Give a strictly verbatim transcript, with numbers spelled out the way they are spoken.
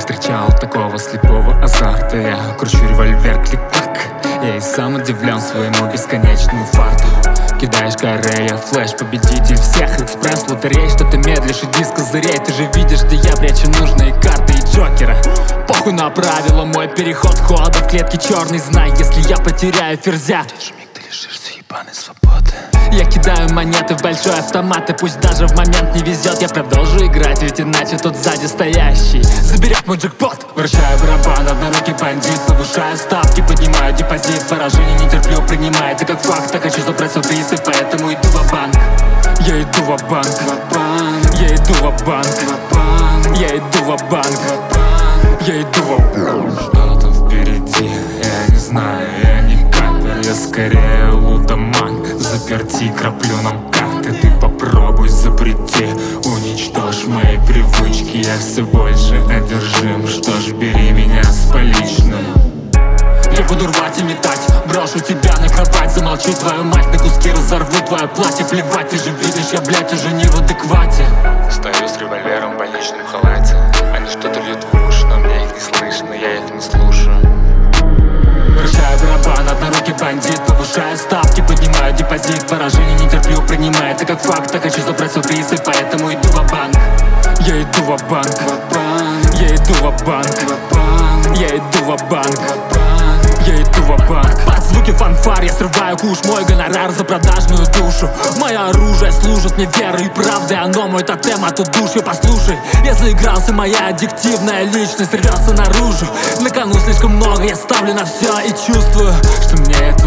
встречал такого слепого азарта. Я кручу револьвер, клик-клак. Я и сам удивлен своему бесконечному фарту. Кидаешь корея, флэш, победитель всех экспресс лотерей. Что ты медлишь, иди с козырей. Ты же видишь, что я прячу нужные карты и джокера. Похуй на правила, мой переход хода в клетке черный. Знай, если я потеряю ферзя, тот же миг ты лишишься ебаной свободы. Я кидаю монеты в большой автомат, и пусть даже в момент не везет, я продолжу играть, ведь иначе тот сзади стоящий заберет мой джекпот. Вращаю барабан, однорукий бандит, повышаю ставки, поднимаю депозит. Поражение не терплю, принимаю это как факт. Так хочу забрать сюрпризы, поэтому иду ва-банк. Я иду ва-банк, я иду ва-банк, я иду ва-банк, я иду ва-банк. Что там впереди, я не знаю, я не капер, я скорее лудоман. Заперти, краплю нам карты, ты попробуй запрети. Уничтожь мои привычки, я все больше одержим. Что ж, бери меня с поличным. Я буду рвать и метать, брошу тебя на кровать. Замолчи, твою мать, на куски разорву твое платье. Плевать, ты же видишь, я, блядь, уже не в адеквате. Стою с револьвером в больничном халате. Они что-то льют в уши, но мне их не слышно, я их не слушаю. Вращаю барабан, однорукий бандит, повышаю ставки, поднимаю депозит. Поражение не терплю, принимаю это как факт. Так хочу забрать сюрпризы, поэтому иду ва-банк. Я иду ва-банк, я иду ва-банк, я иду ва-банк, я иду ва-банк. Под звуки фанфар я срываю куш, мой гонорар за продажную душу. Мое оружие служит мне верой и правдой, оно мой тотем от удушья. Послушай, я заигрался, моя аддиктивная личность рвется наружу. На кону слишком много, я ставлю на все и чувствую, что мне это